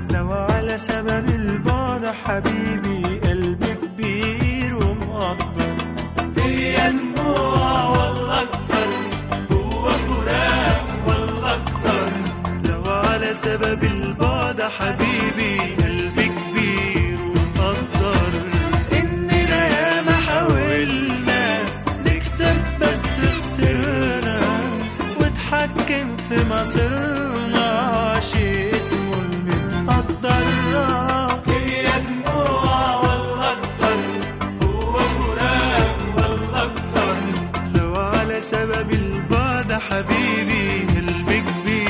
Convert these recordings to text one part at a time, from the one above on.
لو على سبب البعد حبيبي قلبي كبير ومقدر، هي دموع والله اكتر، هو فراق والله اكتر. لو على سبب البعد حبيبي قلبي كبير ومقدر، اننا ياما حاولنا نكسب بس خسرنا، واتحكم في مصيرنا شي اسمه المتقدر. هي دموع والله اكتر، هو فراق والله اكتر. لو على سبب البعد حبيبي قلبي كبير.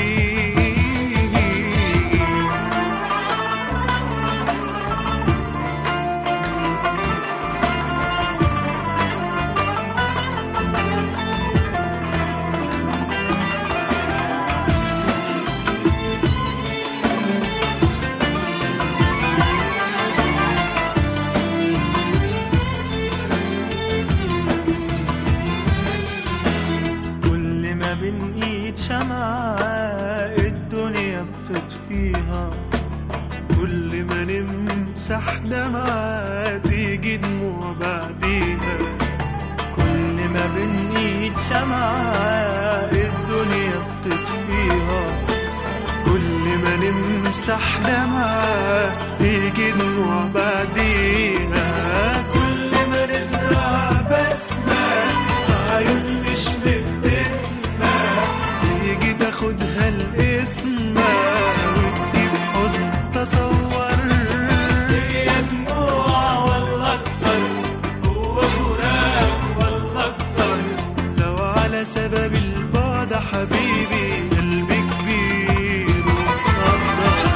بين ايد شمعة الدنيا بتطفيها، كل ما نمسح دمعة تيجي دموع بعديها. كل ما بين ايد شمعة الدنيا بتطفيها، كل ما نمسح دمعة تيجي دموع بعديها. كل ما نزرع بسمة عيون تشبه تاخدها الاسم وتجيب حزن تصور. هي دموع والله اكتر، هو فراق والله اكتر. لو على سبب البعد حبيبي قلبي كبير ومقدر.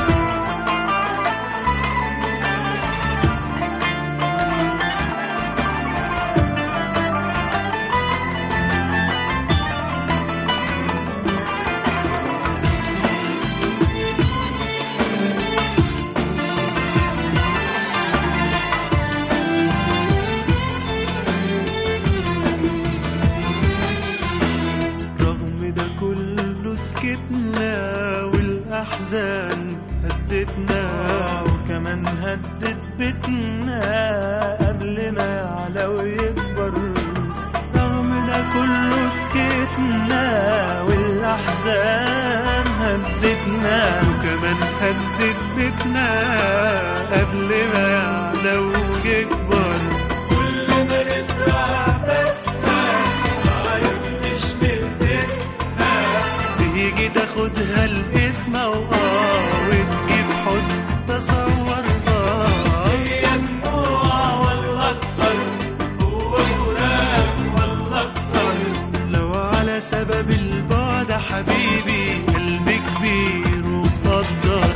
سكتنا والأحزان هدتنا، وكمان هدت بيتنا قبل ما يعلى ويكبر. رغم ده كله سكتنا والأحزان هدتنا، وكمان هدت بيتنا قبل ما يعلى ويكبر. كل ما نزرع بسمة عيون تشبه تيجي تاخدها الاسم وتجيب حزن تصور. هي دموع والله اكتر، هو فراق والله اكتر. لو على سبب البعد حبيبي قلبي كبير ومقدر.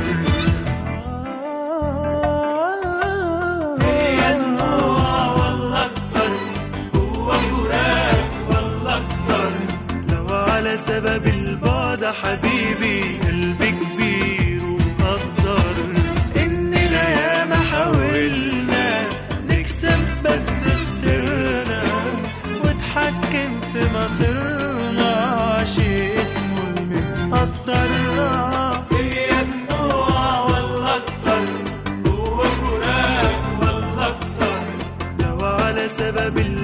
هي دموع والله اكتر، هو فراق والله اكتر. لو على سبب البعد حبيبي قلبي كبير ومقدر، اننا ياما حاولنا نكسب بس خسرنا، واتحكم في مصيرنا شي اسمه المتقدر. هي دموع والله اكتر، هو فراق والله اكتر. لو على سبب